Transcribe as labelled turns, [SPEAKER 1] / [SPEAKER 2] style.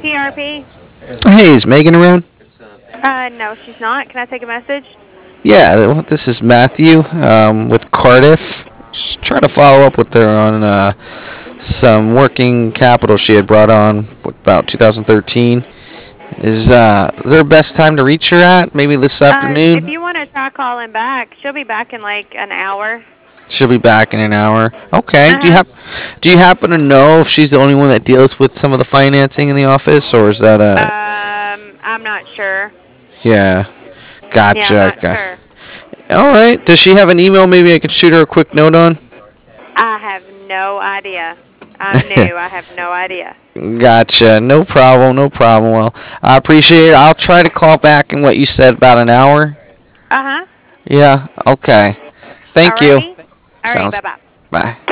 [SPEAKER 1] PRP?
[SPEAKER 2] Hey, is Megan around?
[SPEAKER 1] No, she's not. Can I take a message?
[SPEAKER 2] Yeah, this is Matthew with Cardiff. Just trying to follow up with her on some working capital she had brought on about 2013. Is there best time to reach her at? Maybe this
[SPEAKER 1] If
[SPEAKER 2] afternoon?
[SPEAKER 1] you want to try calling back, she'll be back in like an hour.
[SPEAKER 2] She'll be back in an hour. Okay. Do you
[SPEAKER 1] Uh-huh.
[SPEAKER 2] do you happen to know if she's the only one that deals with some of the financing in the office, or is that a?
[SPEAKER 1] I'm not sure.
[SPEAKER 2] Yeah.
[SPEAKER 1] Yeah, I'm
[SPEAKER 2] Gotcha.
[SPEAKER 1] not sure.
[SPEAKER 2] All right. Does she have an email? Maybe I could shoot her a quick note on.
[SPEAKER 1] I have no idea. I'm new. I have no idea.
[SPEAKER 2] Gotcha. No problem. No problem. Well, I appreciate it. I'll try to call back in what you said about an hour.
[SPEAKER 1] Uh-huh.
[SPEAKER 2] Yeah. Okay. Thank you.
[SPEAKER 1] Alrighty. Alrighty,
[SPEAKER 2] Sounds.
[SPEAKER 1] bye-bye.
[SPEAKER 2] Bye.